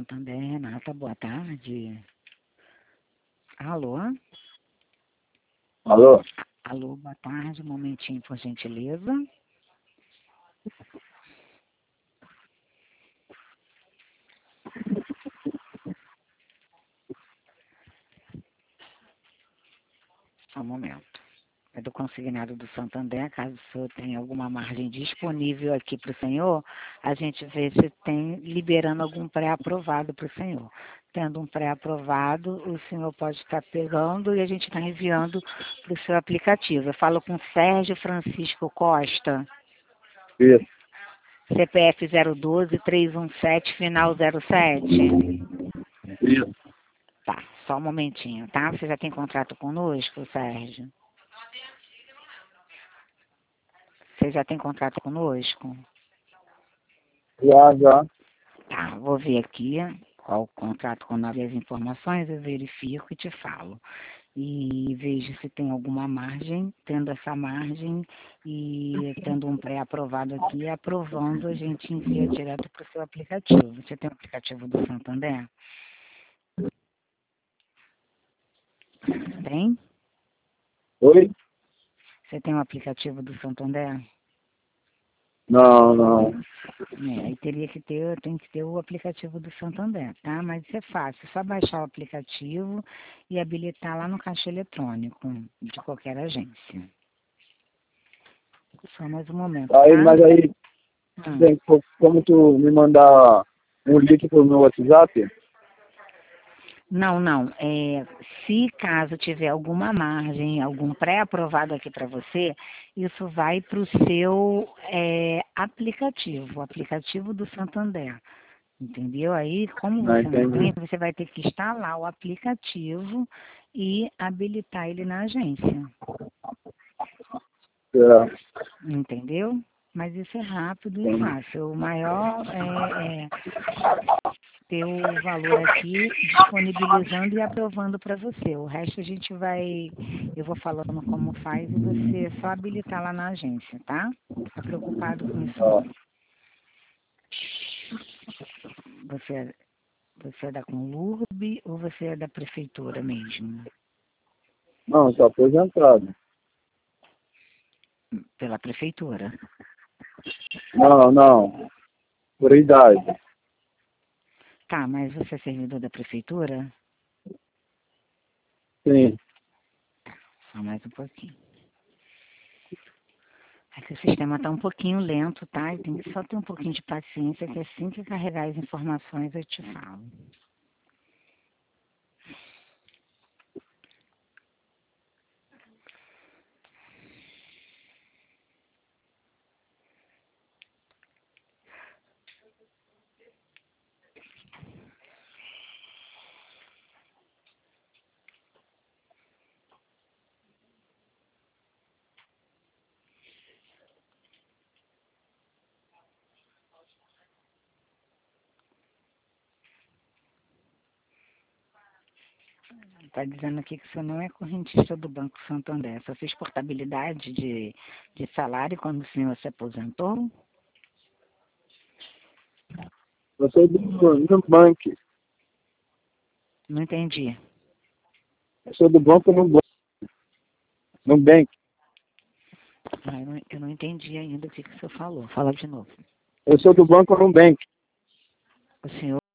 Santander, Renata, boa tarde. Alô? Alô? Alô, boa tarde, um momentinho, por gentileza. Só um momento. É do consignado do Santander, caso o senhor tenha alguma margem disponível aqui para o senhor, a gente vê se tem liberando algum pré-aprovado para o senhor. Tendo um pré-aprovado, o senhor pode estar pegando e a gente está enviando para o seu aplicativo. Eu falo com Sérgio Francisco Costa, Isso. CPF 012-317, final 07. Isso. Tá, só um momentinho, tá? Você já tem contrato conosco, Sérgio? Você já tem contrato conosco? Já. Tá, vou ver aqui qual o contrato, quando abrir as informações, eu verifico e te falo. E vejo se tem alguma margem, tendo essa margem e tendo um pré-aprovado aqui, aprovando, a gente envia direto para o seu aplicativo. Você tem o aplicativo do Santander? Tem? Oi? Você tem o aplicativo do Santander? Não. Aí tem que ter o aplicativo do Santander, tá? Mas isso é fácil, é só baixar o aplicativo e habilitar lá no caixa eletrônico de qualquer agência. Só mais um momento, Aí, tá? mas aí, Hum. tem como tu me mandar um link pro meu WhatsApp? Não. Se caso tiver alguma margem, algum pré-aprovado aqui para você, isso vai para o seu aplicativo, o aplicativo do Santander. Entendeu? Aí, como Não você não tem, entendi. você vai ter que instalar o aplicativo e habilitar ele na agência. Entendeu? Mas isso é rápido e fácil. O maior é ter o valor aqui disponibilizando e aprovando para você. O resto eu vou falando como faz e você só habilitar lá na agência, tá? Não fica preocupado com isso não. Você é da Conlurb ou você é da prefeitura mesmo? Não, sou aposentado. Pela prefeitura. Não. Por idade. Tá, mas você é servidor da prefeitura? Sim. Só mais um pouquinho. É que o sistema está um pouquinho lento, tá? E tem que só ter um pouquinho de paciência, que assim que carregar as informações eu te falo. Está dizendo aqui que você não é correntista do Banco Santander. Você fez portabilidade de salário quando o senhor se aposentou? Eu sou do Nubank. Não entendi. Eu sou do banco Nubank. Eu não entendi ainda o que o senhor falou. Fala de novo. Eu sou do banco Nubank. O senhor